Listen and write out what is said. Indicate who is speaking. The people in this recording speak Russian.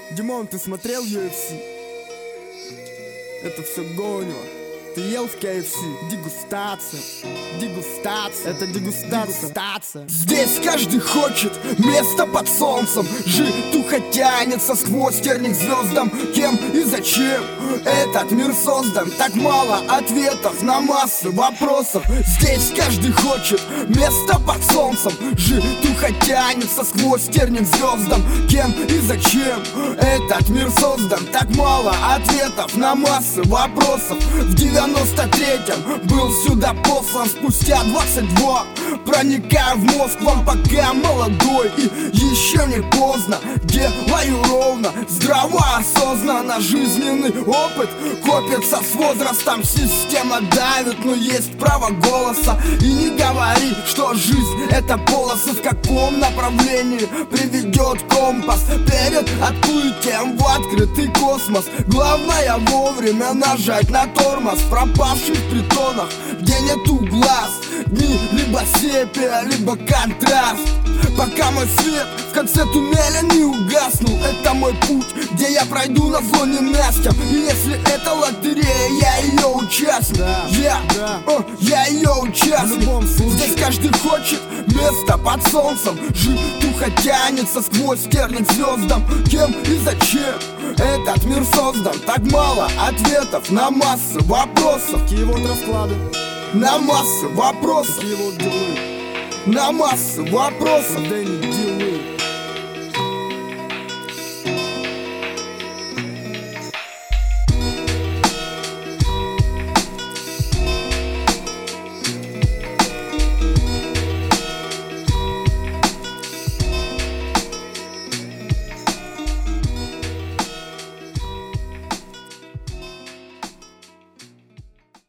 Speaker 1: Димон, ты смотрел UFC? Это все гонево. Ты ел в KFC? Дегустация. Дегустация. Это дегустация. Здесь каждый хочет место под солнцем. Житуха тянется сквозь терник звездам. Кем и зачем этот мир создан? Так мало ответов на массы вопросов. Здесь каждый хочет место под солнцем. Житуха тянется сквозь терник звездам. Кем и зачем этот мир создан? Так мало ответов на массы вопросов. В 93-м был сюда послан, спустя 22 проникаю в мозг вам, пока молодой и еще не поздно. Делаю ровно, здраво, осознанно. Жизненный опыт копится с возрастом. Система давит, но есть право голоса. И не говори, что жизнь это полосы. В каком направлении приведет компас перед отплытием в открытый космос? Главное вовремя нажать на тормоз. В пропавших притонах, где нету глаз, дни либо сепия, либо контраст. Пока мой свет в конце туннеля не угаснул. Это мой путь, где я пройду на зло ненастьем. И если это лотерея, я ее участник. Я ее участник. Здесь каждый хочет место под солнцем. Житуха тянется сквозь терник звездам. Кем и зачем этот мир создан? Так мало ответов на массы вопросов.
Speaker 2: Такие вот расклады,
Speaker 1: на массы вопросов.
Speaker 2: такие вот дела.
Speaker 1: На массы вопросов.
Speaker 2: Дэнни Ди.